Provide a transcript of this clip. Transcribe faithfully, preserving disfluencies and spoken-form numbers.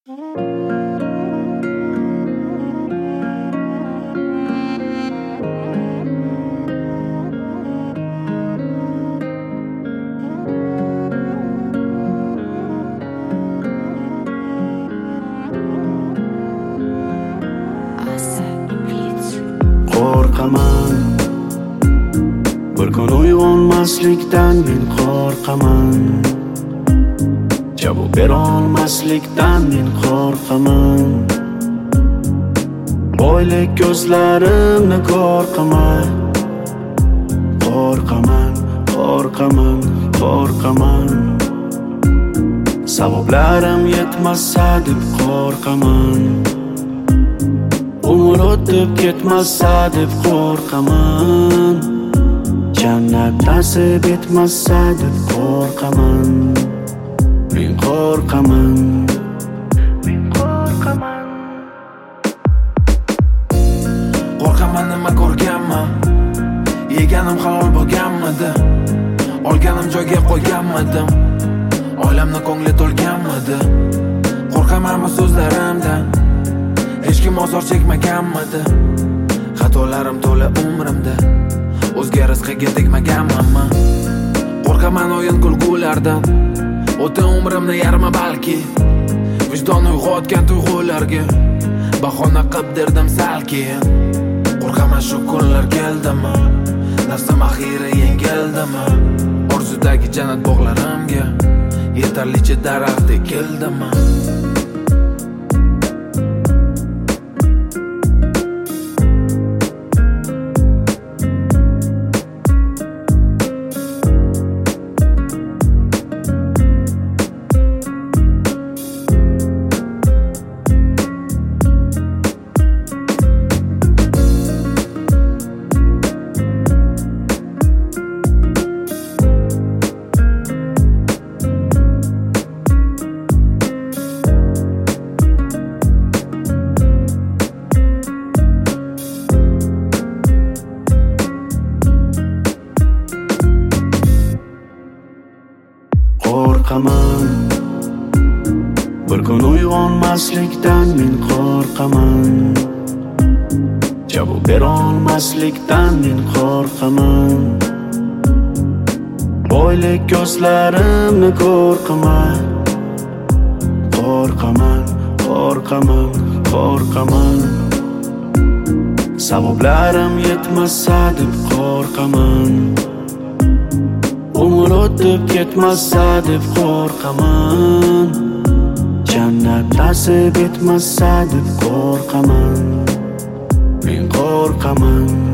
Qo'rqaman, bir kun uyg'onmaslikdan men qo'rqaman. Javob bera olmaslikdan men qo'rqaman. Boylik ko'zlarimni qo'rqaman. Qo'rqaman, qo'rqaman, qo'rqaman. Sabablarim yetmasa deb qo'rqaman. Umr o'tib ketmasa deb qo'rqaman. Jannat nasib etmasa deb qo'rqaman. Men qo'rqaman, men qo'rqaman. Qo'rqaman, nima ko'rganman? Yeganim halol bo'lganmidi? Olganim joyga qo'yganmidim? Oilamni ko'ngli to'lganmidi? Qo'rqaman bu so'zlarimdan. Hech kim ozor chekmaganmidi? Xatolarim to'la umrimda. O'zga rizqiga tegmaganmanmi? Qo'rqaman o'yin kulgulardan. O'ta umrimni yarmi balki. Vijdon uyg'otgan tuyg'ularga bahona qilib derdim salkeyin. Qo'rqaman shu kunlar keldimi? Nafsim axiri yengildimi? Orzudagi jannat bog'larimga yetarlicha daraxt ekildimi? Qo'rqaman, bir kun uyg'onmaslikdan men qo'rqaman. Javob bera olmaslikdan men qo'rqaman. Boylik ko'zlarimni qo'rqaman. Qo'rqaman, qo'rqaman, qo'rqaman. Sabablarim yetmasa deb qo'rqaman. Umr o'tib ketmasa deb qo'rqaman. Jannat nasib etmasa deb qo'rqaman. Men qo'rqaman.